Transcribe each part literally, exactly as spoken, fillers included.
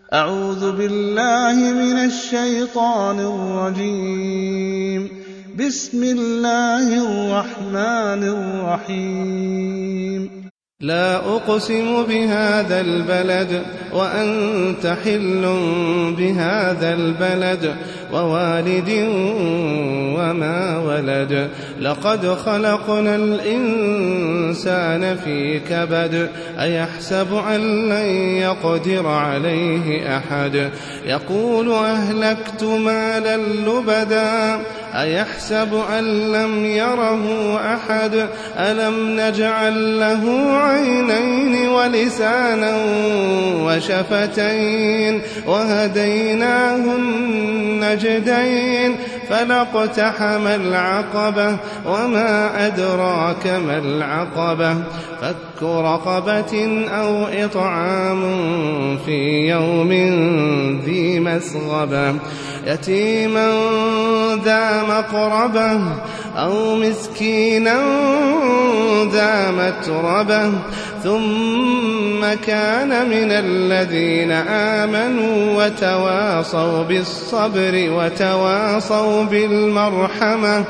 أعوذ بالله من الشيطان الرجيم. بسم الله الرحمن الرحيم. لا أقسم بهذا البلد وأنت حل بهذا البلد ووالد وما ولد لقد خلقنا الإنسان في كبد أيحسب أن لن يقدر عليه أحد يقول أهلكت مالا لبدا أيحسب أن لم يره أحد ألم نجعل له عينين ولسانا وشفتين وهديناه النجدين فلاقتحم العقبة وما أدراك ما العقبة فك رقبة أو إطعام في يوم ذي مسغبة يتيما ذا مقربة أو مسكينا ذا متربة ثم كان من الذين آمنوا وتواصوا بالصبر وتواصوا بالمرحمة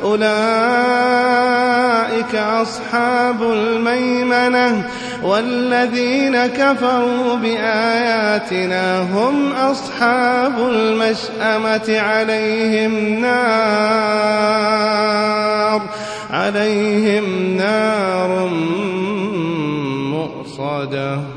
أولئك أصحاب الميمنة والذين كفروا بآياتنا هم أصحاب المشأمة عليهم نار عليهم نار مؤصدة.